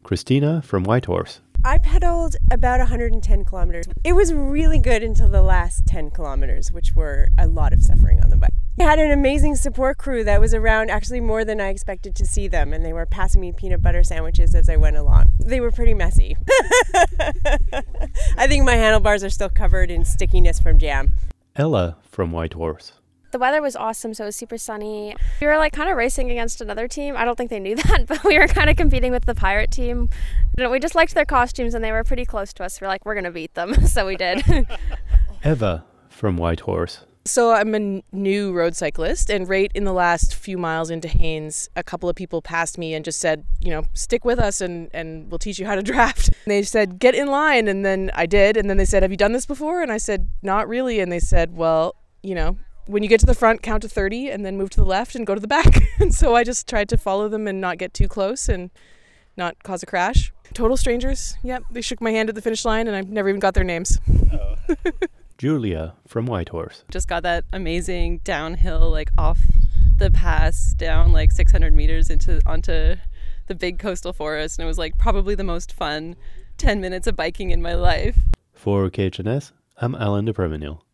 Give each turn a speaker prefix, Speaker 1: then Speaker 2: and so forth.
Speaker 1: Christina from Whitehorse.
Speaker 2: I pedaled about 110 kilometers. It was really good until the last 10 kilometers, which were a lot of suffering on the bike. I had an amazing support crew that was around, actually more than I expected to see them, and they were passing me peanut butter sandwiches as I went along. They were pretty messy. I think my handlebars are still covered in stickiness from jam.
Speaker 1: Ella from Whitehorse.
Speaker 3: The weather was awesome, so it was super sunny. We were kind of racing against another team. I don't think they knew that, but we were kind of competing with the pirate team. We just liked their costumes, and they were pretty close to us. We're we're going to beat them, so we did.
Speaker 1: Eva from Whitehorse.
Speaker 4: So I'm a new road cyclist, and right in the last few miles into Haines, a couple of people passed me and just said, stick with us and we'll teach you how to draft. And they said, get in line, and then I did, and then they said, have you done this before? And I said, not really, and they said, well, when you get to the front, count to 30 and then move to the left and go to the back. And so I just tried to follow them and not get too close and not cause a crash. Total strangers. Yep, they shook my hand at the finish line and I never even got their names.
Speaker 1: Julia from Whitehorse.
Speaker 5: Just got that amazing downhill, off the pass down 600 meters onto the big coastal forest. And it was probably the most fun 10 minutes of biking in my life.
Speaker 1: For KHNS, I'm Alan de Prevenil.